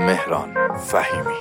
مهران فهیمی.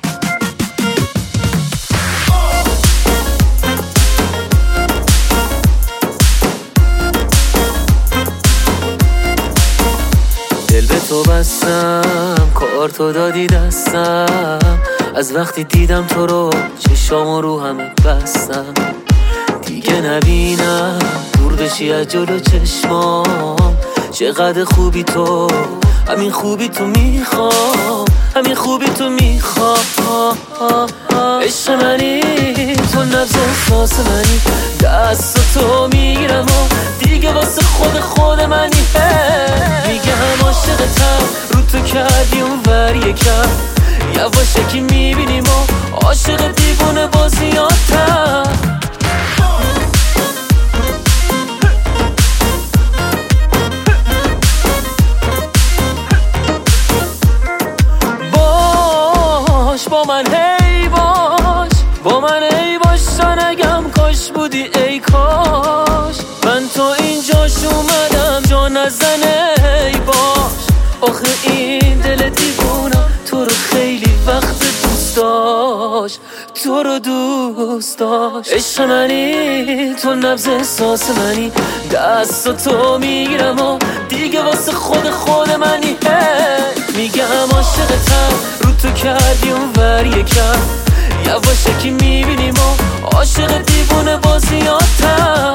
دل به تو بستم، کارتو دادی دستم، از وقتی دیدم تو رو چشام رو همه بستم. دیگه نبینم دور بشی از جلو چشمام، چقدر خوبی تو، همین خوبی تو میخوام، همین خوبی تو میخوام. عشق منی تو، نبض احساس منی، دست تو میگیرم و دیگه واسه خود منی. میگم عاشقتم، رو تو کردی اون ور یکم، یواشکی میبینیم و عاشق دیوونه بازیاتم. با من هی باش، با من هی باش، تا نگم کاش بودی ای کاش. من تو اینجاش اومدم جا نزنه ای باش. آخه این دل دیوونم تو رو خیلی وقت دوست داشت، تو رو دوست داشت. عشق منی تو، نبض احساس منی، دست تو میگیرم و دیگه واسه خود منی. میگم عاشقتم، رو تو کردی اون ور یکم، یواشکی میبینیم و عاشق دیوونه بازیاتم.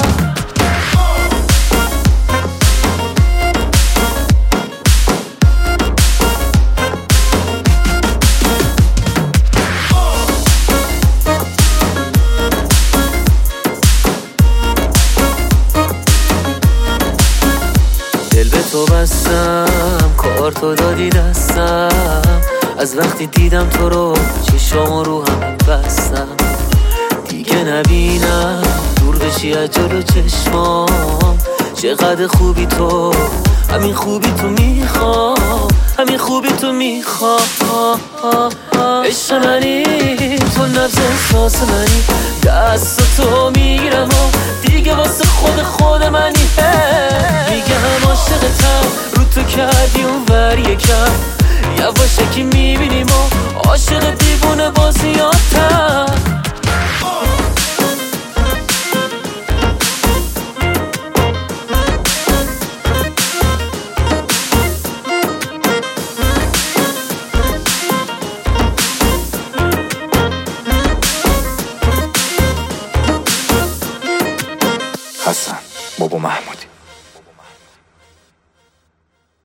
دل به تو بستم، کارتو دادی دستم، از وقتی دیدم تو رو چشام رو هم بستم. دیگه نبینم دور بشی از جلو چشمام، چقدر خوبی تو، همین خوبی تو میخوام، همین خوبی تو میخوام. عشق منی تو، نبض احساس منی، دست تو میگیرم و دیگه واسه خود منی. میگم عاشقتم، رو تو کردی اون ور یکم، یواشکی میبینیم و عاشق دیوونه بازیاتم. حسن بابا محمودی.